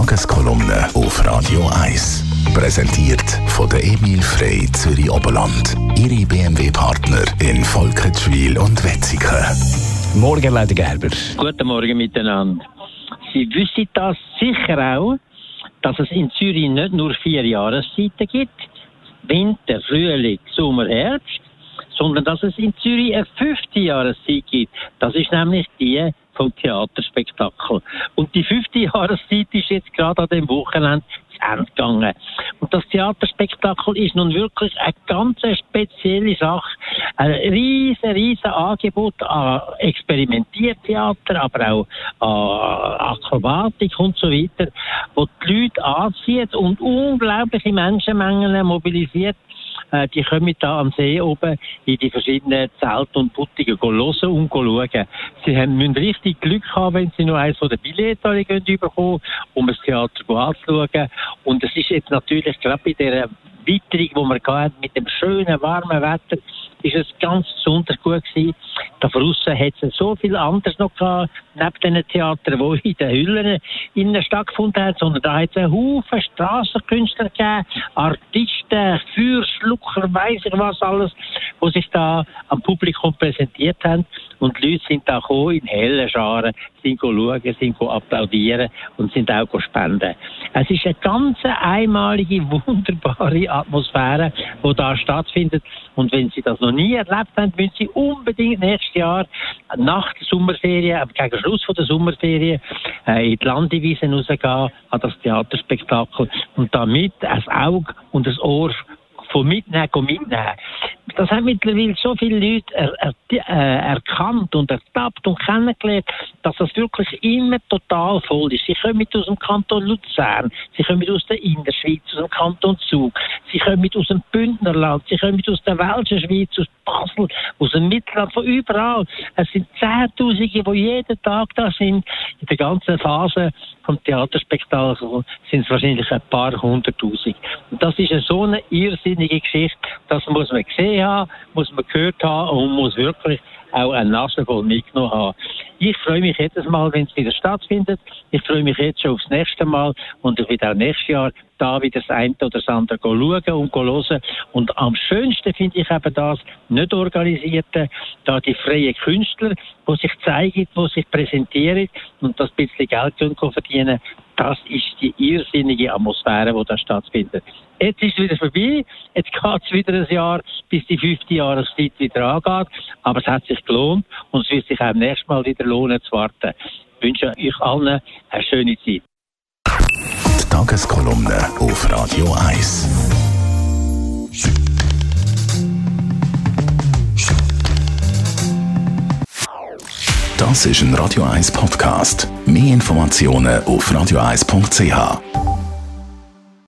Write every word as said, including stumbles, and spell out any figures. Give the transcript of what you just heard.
Tageskolumne auf Radio eins. Präsentiert von der Emil Frey Zürich Oberland. Ihre B M W-Partner in Volketschwil und Wetzikon. Morgen, Leute Gerber. Guten Morgen miteinander. Sie wissen das sicher auch, dass es in Zürich nicht nur vier Jahreszeiten gibt, Winter, Frühling, Sommer, Herbst, sondern dass es in Zürich eine fünfte Jahreszeit gibt. Das ist nämlich die vom Theaterspektakel. Und die fünfte Jahreszeit ist jetzt gerade an dem Wochenende zu Ende gegangen. Und das Theaterspektakel ist nun wirklich eine ganz spezielle Sache. Ein riesen, riesen Angebot an Experimentiertheater, aber auch an Akrobatik und so weiter, wo die Leute anzieht und unglaubliche Menschenmengen mobilisiert. Die kommen da am See oben in die verschiedenen Zelte und Puttungen hören und schauen. Sie haben, müssen richtig Glück haben, wenn sie noch eins von den Billetten bekommen, um das Theater anzuschauen. Und es ist jetzt natürlich gerade bei dieser Witterung, die wir hatten, mit dem schönen, warmen Wetter, ist es ganz besonders gut gewesen. Da draussen hat es so viel anderes noch gehabt, neben den Theatern, die in den Hüllen innen stattgefunden haben, sondern da hat es einen Haufen Strassenkünstler gegeben, Artisten, Feuerschlucker, weiss ich was alles, die sich da am Publikum präsentiert haben. Und die Leute sind da gekommen in hellen Scharen, sind schauen, sind applaudieren und sind auch spenden. Es ist eine ganz einmalige, wunderbare Atmosphäre, die da stattfindet. Und wenn Sie das noch nie erlebt haben, müssen Sie unbedingt nächstes Jahr nach der Sommerferien, gegen Schluss von der Sommerferien, äh, in die Landewiesen rausgehen, an das Theaterspektakel und damit ein Auge und ein Ohr von mitnehmen, mitnehmen. Das haben mittlerweile so viele Leute er, er, äh, erkannt und ertappt und kennengelernt, dass das wirklich immer total voll ist. Sie kommen aus dem Kanton Luzern, sie kommen aus der Innerschweiz, aus dem Kanton Zug, sie kommen aus dem Bündnerland, sie kommen aus der Welschen Schweiz, aus Basel, aus dem Mittelland, von überall. Es sind Zehntausende, die jeden Tag da sind. In der ganzen Phase vom Theaterspektakel sind es wahrscheinlich ein paar hunderttausend. Und das ist eine so eine irrsinnige Geschichte, das muss man gesehen haben, muss man gehört haben und muss wirklich auch eine Nase voll mitgenommen haben. Ich freue mich jedes Mal, wenn es wieder stattfindet. Ich freue mich jetzt schon aufs nächste Mal und ich werde auch nächstes Jahr da wieder das eine oder das andere schauen und hören. Und am schönsten finde ich eben das nicht organisierte, da die freien Künstler, die sich zeigen, die sich präsentieren und das bisschen Geld verdienen. Das ist die irrsinnige Atmosphäre, die da stattfindet. Jetzt ist es wieder vorbei, jetzt geht es wieder ein Jahr, bis die fünfte Jahreszeit wieder angeht. Aber es hat sich gelohnt und es wird sich auch nächstes Mal wieder lohnen zu warten. Ich wünsche euch allen eine schöne Zeit. Die Tageskolumne auf Radio eins. Das ist ein Radio eins Podcast. Mehr Informationen auf radio eins punkt c h.